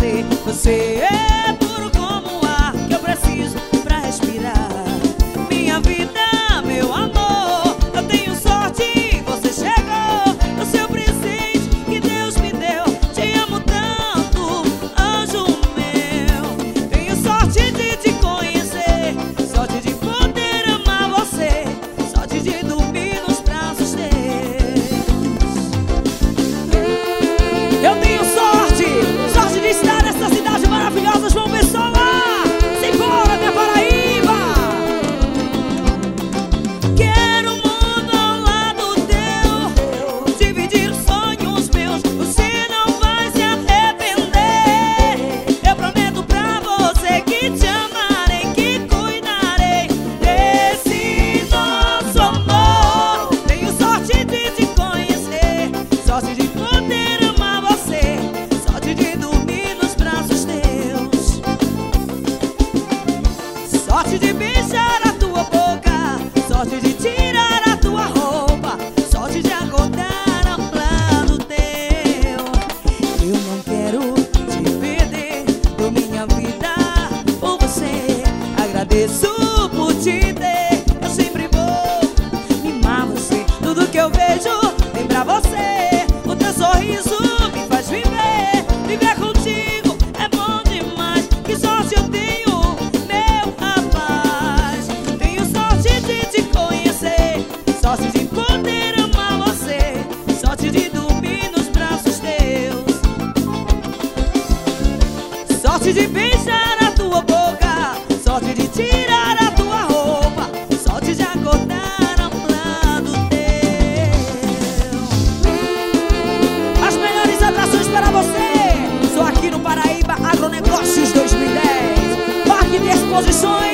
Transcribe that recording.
você. Você é puro como o ar que eu preciso pra respirar. Minha vida, meu amor, eu tenho sorte, você chegou. O seu presente que Deus me deu, te amo tanto, anjo meu. Tenho sorte de te conhecer, sorte de poder amar você, sorte de dormir nos braços teus. Eu tenho sorte, sorte de estar nessa cidade maravilhosa, João Pessoa. Simbora, minha Paraíba. Quero o mundo ao lado teu, dividir sonhos meus, você não vai se arrepender. Eu prometo pra você que te amarei, que cuidarei desse nosso amor. Tenho sorte de te conhecer, sorte de poder amar você, sorte de dormir nos braços teus, sorte de beijar a tua boca, sorte de tirar a tua roupa, sorte de acordar ao lado teu. Eu não quero te perder, dou minha vida por você. Agradeço por te ter, eu sempre vou mimar você. Tudo que eu vejo vem pra você, o teu sorriso me faz viver. Viver contigo é bom demais, que sorte eu tenho, meu rapaz. Tenho sorte de te conhecer, sorte de poder amar você, sorte de dormir nos braços teus, sorte de beijar a tua boca, sorte de tirar a tua roupa, sorte de acordar ao lado teu. As melhores atrações para você, só aqui no Paraíba Agronegócios 2010, Parque de Exposições